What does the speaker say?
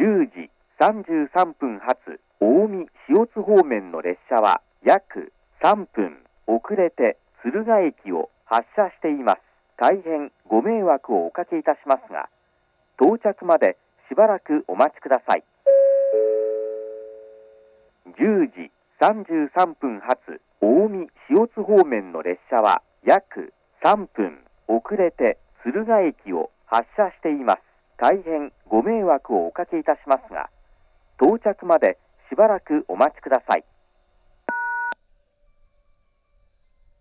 10時33分発近江塩津方面の列車は約3分遅れて敦賀駅を発車しています。大変ご迷惑をおかけいたしますが、到着までしばらくお待ちください。10時33分発近江塩津方面の列車は約3分遅れて敦賀駅を発車しています。大変ご迷惑をおかけいたしますが、到着までしばらくお待ちください。